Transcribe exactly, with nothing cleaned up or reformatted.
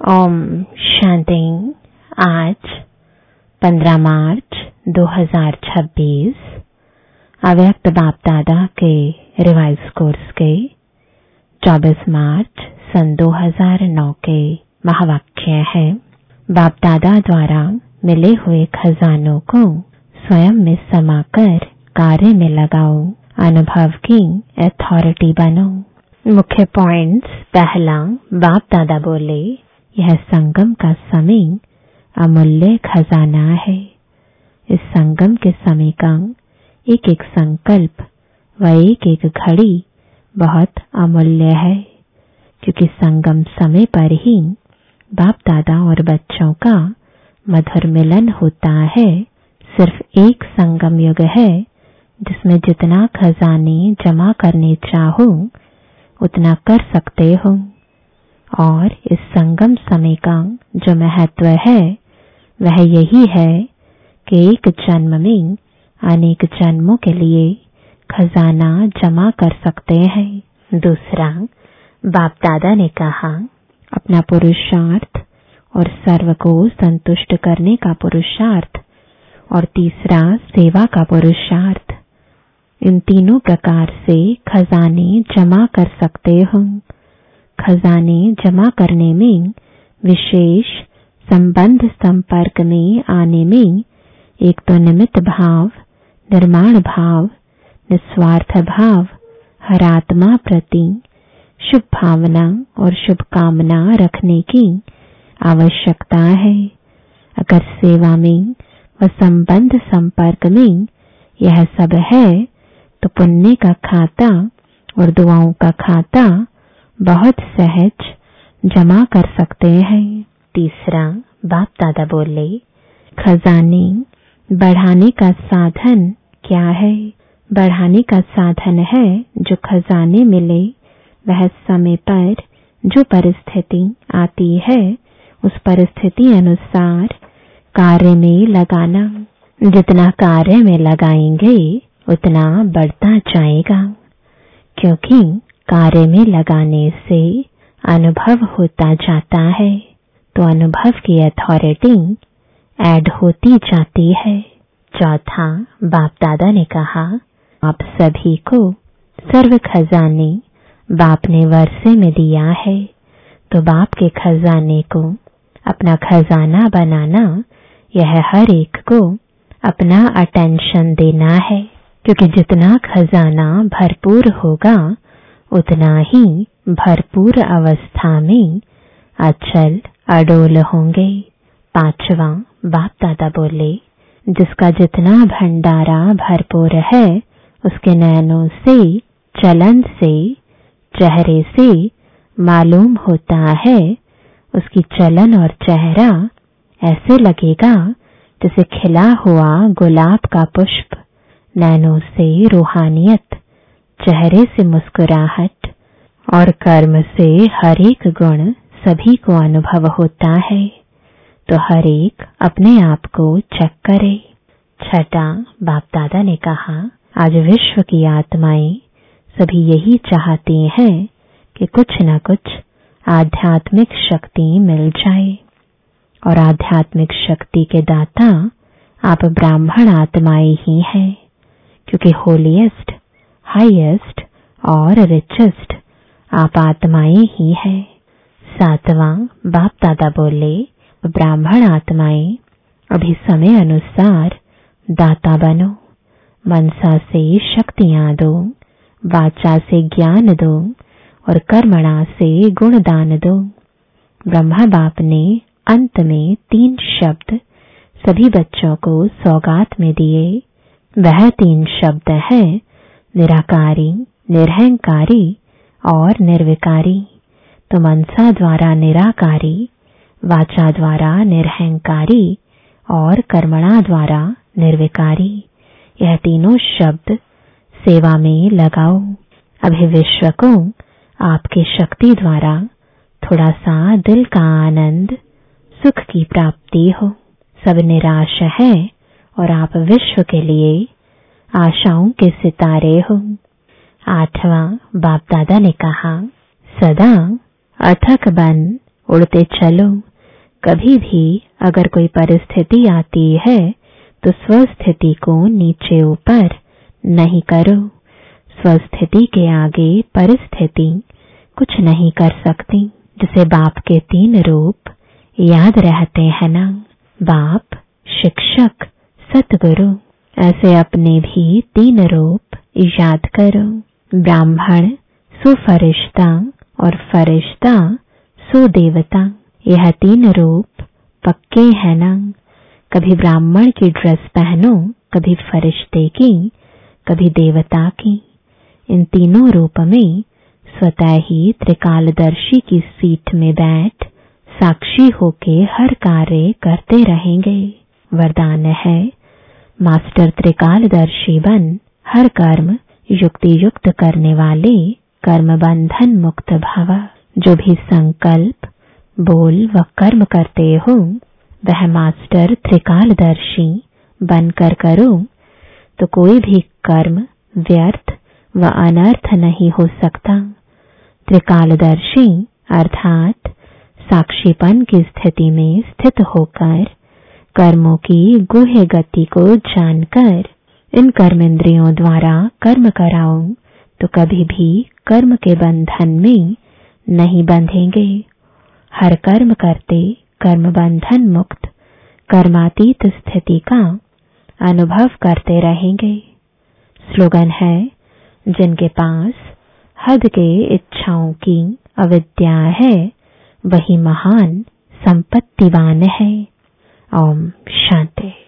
ओम शांति। आज पंद्रह मार्च दो हज़ार छब्बीस अव्यक्त बाप दादा के रिवाइज कोर्स के चौबीस मार्च सन दो हज़ार नौ के महावाक्य है। बाप दादा द्वारा मिले हुए खजानों को स्वयं में समाकर कार्य में लगाओ, अनुभव की अथॉरिटी बनो। मुख्य पॉइंट्स। पहला, बाप दादा बोले यह संगम का समय अमूल्य खजाना है। इस संगम के समय का एक एक संकल्प व एक एक घड़ी बहुत अमूल्य है, क्योंकि संगम समय पर ही बाप दादा और बच्चों का मधुर मिलन होता है। सिर्फ एक संगम युग है जिसमें जितना खजाने जमा करने चाहो उतना कर सकते हो, और इस संगम समय का जो महत्व है वह यही है कि एक जन्म में अनेक जन्मों के लिए खजाना जमा कर सकते हैं। दूसरा, बाप दादा ने कहा अपना पुरुषार्थ और सर्व को संतुष्ट करने का पुरुषार्थ, और तीसरा सेवा का पुरुषार्थ। इन तीनों प्रकार से खजाने जमा कर सकते हो। खजाने जमा करने में विशेष संबंध संपर्क में आने में एक तो निमित्त भाव, निर्माण भाव, निस्वार्थ भाव, हर आत्मा प्रति शुभ भावना और शुभकामना रखने की आवश्यकता है। अगर सेवा में व संबंध संपर्क में यह सब है तो पुण्य का खाता और दुआओं का खाता बहुत सहज जमा कर सकते हैं। तीसरा, बाप दादा बोले खजाने बढ़ाने का साधन क्या है? बढ़ाने का साधन है जो खजाने मिले वह समय पर जो परिस्थिति आती है उस परिस्थिति अनुसार कार्य में लगाना। जितना कार्य में लगाएंगे उतना बढ़ता जाएगा, क्योंकि कार्य में लगाने से अनुभव होता जाता है, तो अनुभव की अथॉरिटी ऐड होती जाती है। चौथा, बाप दादा ने कहा आप सभी को सर्व खजाने बाप ने वर्षे में दिया है, तो बाप के खजाने को अपना खजाना बनाना, यह हर एक को अपना अटेंशन देना है, क्योंकि जितना खजाना भरपूर होगा उतना ही भरपूर अवस्था में अचल अडोल होंगे। पांचवा, बाप दादा बोले जिसका जितना भंडारा भरपूर है उसके नयनों से, चलन से, चेहरे से मालूम होता है, उसकी चलन और चेहरा ऐसे लगेगा जैसे खिला हुआ गुलाब का पुष्प। नैनों से रूहानियत, चेहरे से मुस्कुराहट और कर्म से हर एक गुण सभी को अनुभव होता है, तो हर एक अपने आप को चेक करे। छठा, बाप दादा ने कहा आज विश्व की आत्माएं सभी यही चाहती हैं कि कुछ न कुछ आध्यात्मिक शक्ति मिल जाए, और आध्यात्मिक शक्ति के दाता आप ब्राह्मण आत्माएं ही हैं, क्योंकि होलीएस्ट, हाईएस्ट और रिचेस्ट आप आत्माएं ही हैं। सातवां, बाप दादा बोले ब्राह्मण आत्माएं अभी समय अनुसार दाता बनो। मनसा से शक्तियां दो, वाचा से ज्ञान दो और कर्मणा से गुणदान दो। ब्रह्मा बाप ने अंत में तीन शब्द सभी बच्चों को सौगात में दिए। वह तीन शब्द है निराकारी, निरहंकारी और निर्विकारी। तो मनसा द्वारा निराकारी, वाचा द्वारा निरहंकारी और कर्मणा द्वारा निर्विकारी, यह तीनों शब्द सेवा में लगाओ। अभी विश्व को आपकी शक्ति द्वारा थोड़ा सा दिल का आनंद, सुख की प्राप्ति हो। सब निराश है और आप विश्व के लिए आशाओं के सितारे हो। आठवां, बाप दादा ने कहा सदा अथक बन उड़ते चलो। कभी भी अगर कोई परिस्थिति आती है तो स्वस्थिति को नीचे ऊपर नहीं करो। स्वस्थिति के आगे परिस्थिति कुछ नहीं कर सकती। जिसे बाप के तीन रूप याद रहते हैं ना, बाप, शिक्षक, सतगुरु, ऐसे अपने भी तीन रूप याद करो। ब्राह्मण सो फरिश्ता और फरिश्ता सो देवता, यह तीन रूप पक्के हैं ना। कभी ब्राह्मण की ड्रेस पहनो, कभी फरिश्ते की, कभी देवता की। इन तीनों रूप में स्वतः ही त्रिकालदर्शी की सीट में बैठ साक्षी होके हर कार्य करते रहेंगे। वरदान है, मास्टर त्रिकालदर्शी बन हर कर्म युक्ति युक्त करने वाले कर्म बंधन मुक्त भव। जो भी संकल्प, बोल व कर्म करते हो वह मास्टर त्रिकालदर्शी बनकर करो तो कोई भी कर्म व्यर्थ व अनर्थ नहीं हो सकता। त्रिकालदर्शी अर्थात साक्षीपन की स्थिति में स्थित होकर कर्मों की गुह्य गति को जानकर इन कर्मेंद्रियों द्वारा कर्म कराओ तो कभी भी कर्म के बंधन में नहीं बंधेंगे। हर कर्म करते कर्म बंधन मुक्त कर्मातीत स्थिति का अनुभव करते रहेंगे। स्लोगन है, जिनके पास हद के इच्छाओं की अविद्या है वही महान संपत्तिवान है। ओम शांति।